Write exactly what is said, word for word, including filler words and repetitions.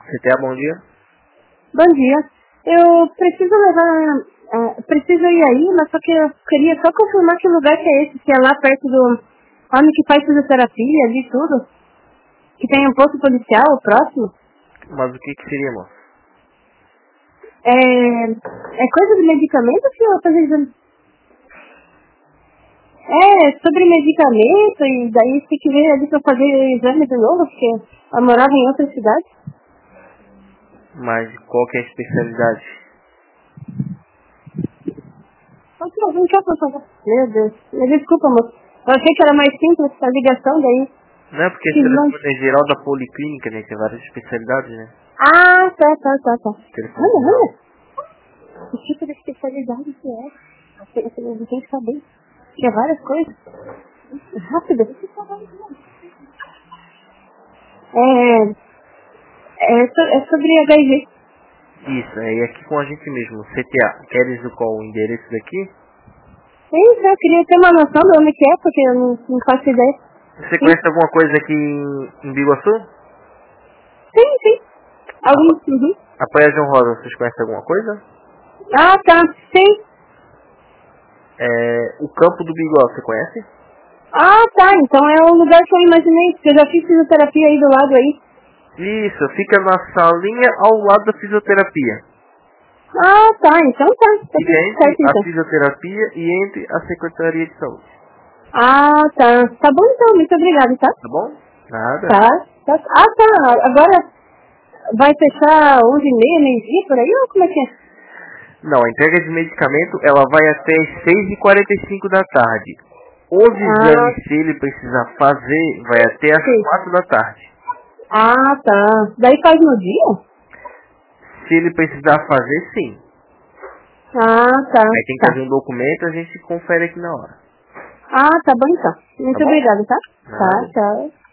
C T A, bom dia. Bom dia. Eu preciso levar... Uh, preciso ir aí, mas só que eu queria só confirmar que lugar que é esse, se é lá perto do homem que faz fisioterapia, ali tudo. Que tem um posto policial próximo. Mas o que que seria, moço? É... É coisa de medicamento, senhor? Fazer exame? É, sobre medicamento, e daí tem que ver ali pra fazer exame de novo, porque eu morava em outra cidade. Mas qual que é a especialidade? Só que alguém quer por favor. Meu Deus. Me desculpa, moço. Eu achei que era mais simples a ligação daí. Não é porque esse Que não... telefone é geral da policlínica, né? Tem várias especialidades, né? Ah, tá, tá, tá, tá. Telefone Olha, geral. olha. Que tipo de especialidade que é? Tem, tem, tem que saber. Tinha várias coisas. Rápido. É, é, so, é sobre H I V. Isso, é aqui com a gente mesmo, C T A. Queres o qual? O endereço daqui? Sim, eu queria ter uma noção de onde que é, porque eu não, não faço ideia. Você Sim, conhece alguma coisa aqui em, em Biguaçu? sim, sim. Algum, A, uhum. a Praia João Rosa, vocês conhecem alguma coisa? Ah, tá, sim. É, o Campo do Bigó, você conhece? Ah, tá, então é o lugar que eu imaginei, porque eu já fiz fisioterapia aí do lado aí. Isso, fica na salinha ao lado da fisioterapia. Ah, tá, então tá, tá Fica tudo entre certo a então. fisioterapia e entre a Secretaria de Saúde. Ah, tá, tá bom então, muito obrigado, tá? Tá bom? Nada. Tá, tá. Ah, tá, agora vai fechar onze e meia, meio-dia por aí, ou como é que é? Não, a entrega de medicamento ela vai até as seis e quarenta e cinco da tarde. Os Ah, exames, se ele precisar fazer, vai até as sim. quatro da tarde. Ah, tá. Daí faz no dia? Se ele precisar fazer, sim. Ah, tá, Aí tem que tá. fazer um documento, a gente confere aqui na hora. Ah, tá bom então. Tá Muito bom? obrigada, tá? Tá, Nada. tchau.